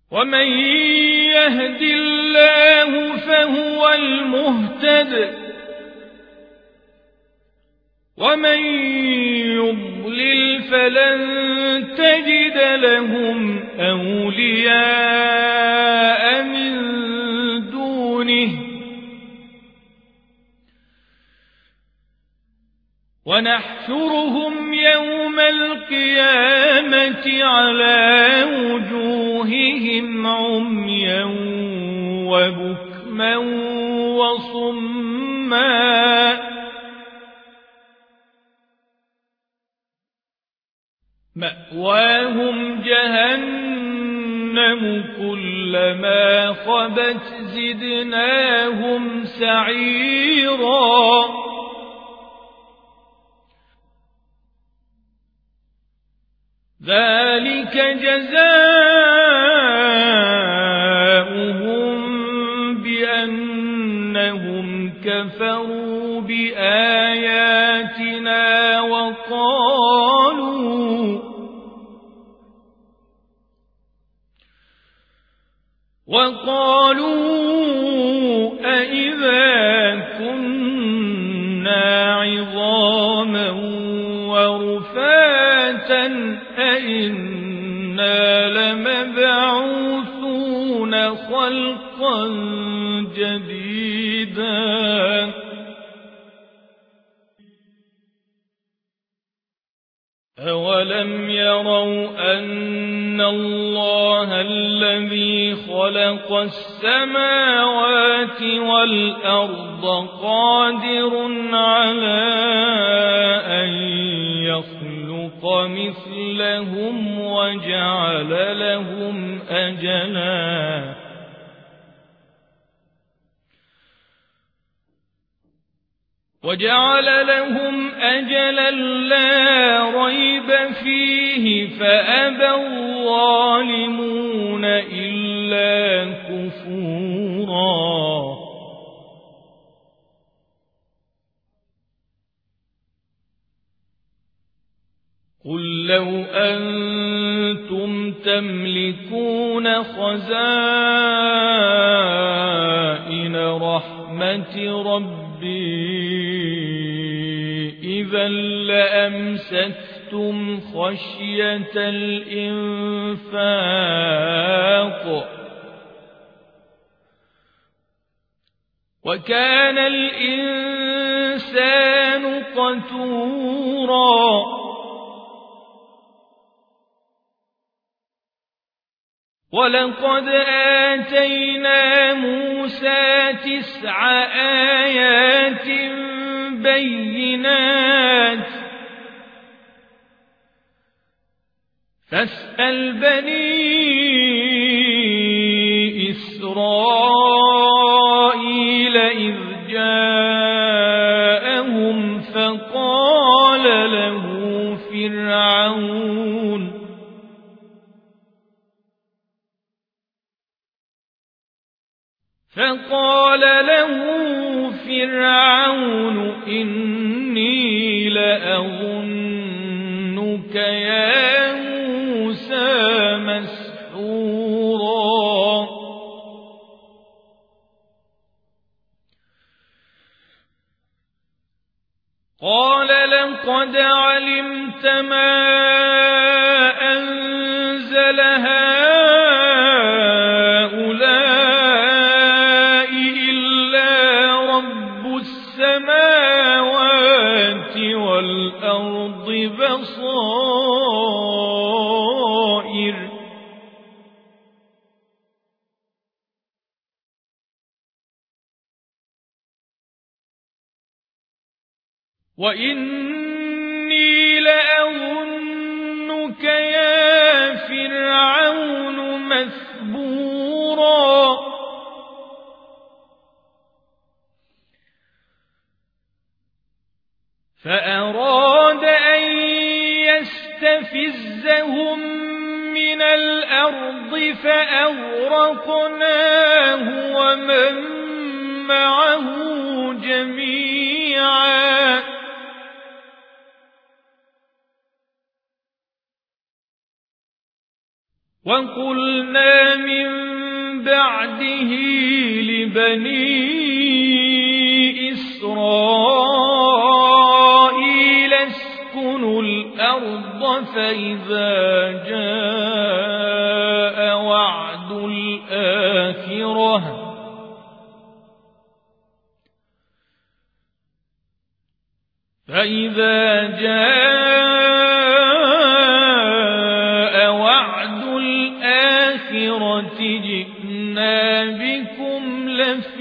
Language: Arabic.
ومن يهد الله فهو المهتد ومن يضلل فلن تجد لهم أولياء من دونه ونحشرهم يوم القيامة على وجوههم عميا وبكما وصما مأواهم جهنم كلما خبت زدناهم سعيرا ذلك جزاؤهم بأنهم كفروا بآياتنا وقالوا أإذا كنا عظاما ورفاتا أإنا لمبعوثون خلقا جديدا أولم يروا أن الله الذي خلق السماوات والأرض قادر على أن يخلق مثلهم وجعل لهم أجلا لا ريب فيه فأبى الظالمون إلا كفورا قل لو أنتم تملكون خزائن رحمة ربي إذا لأمسكتم خشية الإنفاق وكان الإنسان قتورا ولقد آتينا موسى 9 آيات بينات فاسأل بني إسرائيل إذ جاءهم فقال له فرعون إني لأظنك يا موسى مسحورا قال لقد علمت ما أنزل هؤلاء إلا رب السماوات والأرض بصائر وإني لأظنك يا فرعون مثبورا فأراد أن يستفزهم من الأرض فأغرقناه ومن معه جميعا وقلنا من بعده لبني إسرائيل اسكنوا الأرض فإذا جاء وعد الآخرة جئنا بكم لفيفا